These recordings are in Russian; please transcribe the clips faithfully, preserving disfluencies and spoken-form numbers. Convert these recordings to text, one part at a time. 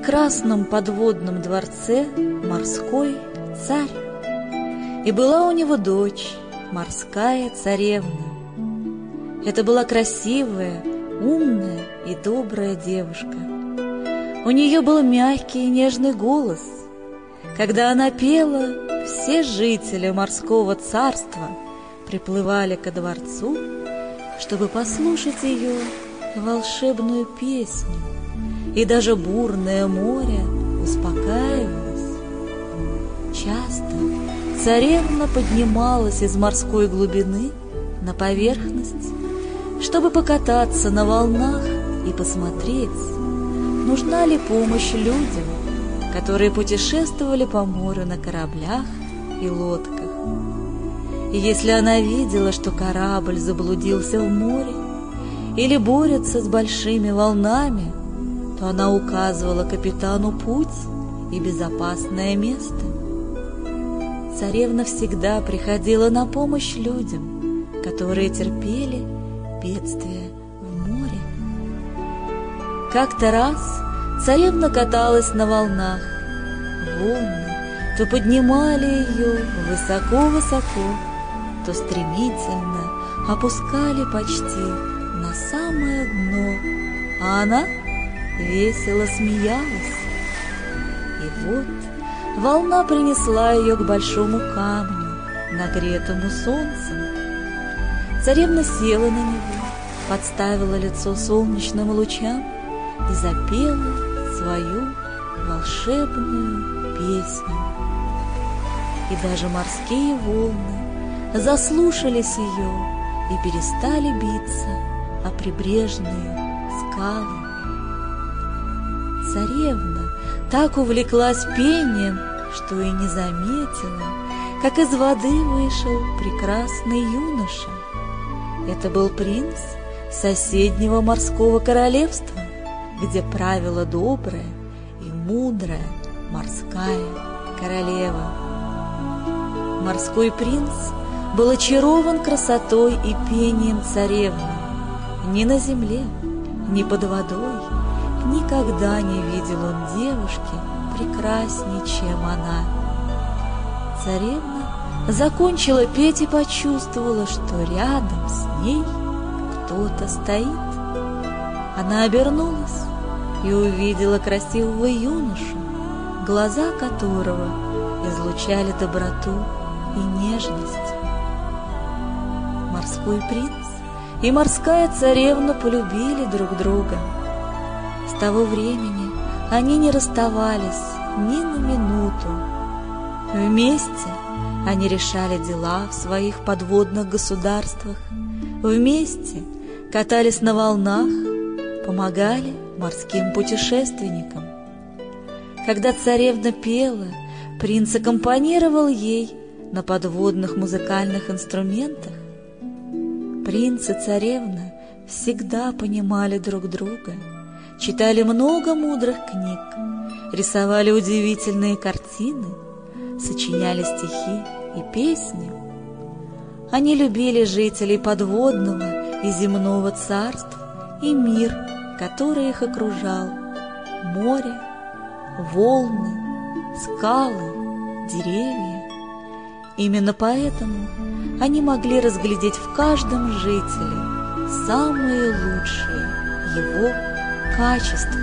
прекрасном подводном дворце морской царь, и была у него дочь, морская царевна. Это была красивая, умная и добрая девушка. У нее был мягкий и нежный голос. Когда она пела, все жители морского царства приплывали ко дворцу, чтобы послушать ее волшебную песню, и даже бурное море успокаивалось. Часто царевна поднималась из морской глубины на поверхность, чтобы покататься на волнах и посмотреть, нужна ли помощь людям, которые путешествовали по морю на кораблях и лодках. И если она видела, что корабль заблудился в море или борется с большими волнами, то она указывала капитану путь и безопасное место. Царевна всегда приходила на помощь людям, которые терпели бедствия в море. Как-то раз царевна каталась на волнах. Волны то поднимали ее высоко-высоко, то стремительно опускали почти на самое дно, а она весело смеялась. И вот волна принесла ее к большому камню, нагретому солнцем. Царевна села на него, подставила лицо солнечным лучам и запела свою волшебную песню. И даже морские волны заслушались ее и перестали биться о прибрежные скалы. Царевна так увлеклась пением, что и не заметила, как из воды вышел прекрасный юноша. Это был принц соседнего морского королевства, где правила добрая и мудрая морская королева. Морской принц был очарован красотой и пением царевны. Ни на земле, ни под водой никогда не видел он девушки прекраснее, чем она. Царевна закончила петь и почувствовала, что рядом с ней кто-то стоит. Она обернулась и увидела красивого юношу, глаза которого излучали доброту и нежность. Морской принц и морская царевна полюбили друг друга. С того времени они не расставались ни на минуту. Вместе они решали дела в своих подводных государствах, вместе катались на волнах, помогали морским путешественникам. Когда царевна пела, принц аккомпанировал ей на подводных музыкальных инструментах. Принц и царевна всегда понимали друг друга, читали много мудрых книг, рисовали удивительные картины, сочиняли стихи и песни. Они любили жителей подводного и земного царств и мир, который их окружал: море, волны, скалы, деревья. Именно поэтому они могли разглядеть в каждом жителе самые лучшие его качества.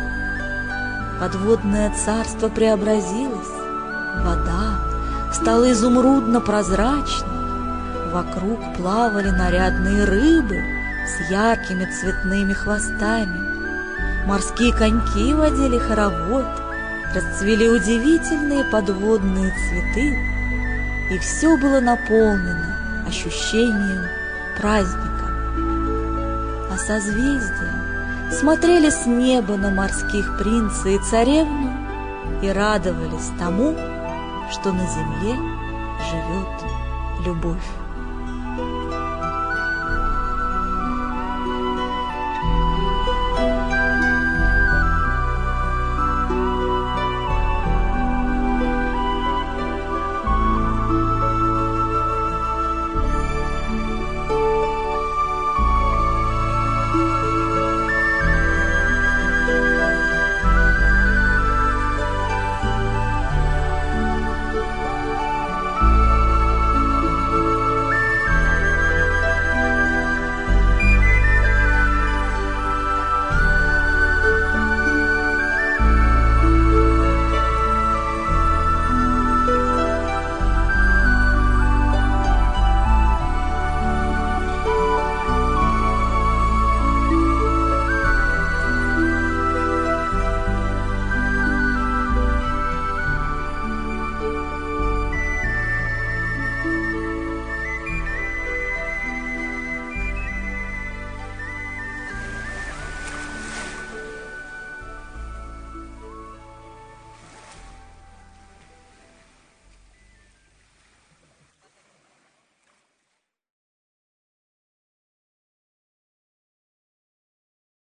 Подводное царство преобразилось. Вода стала изумрудно-прозрачной. Вокруг плавали нарядные рыбы с яркими цветными хвостами. Морские коньки водили хоровод, расцвели удивительные подводные цветы, и все было наполнено ощущением праздника. А созвездия смотрели с неба на морских принца и царевну и радовались тому, что на земле живет любовь.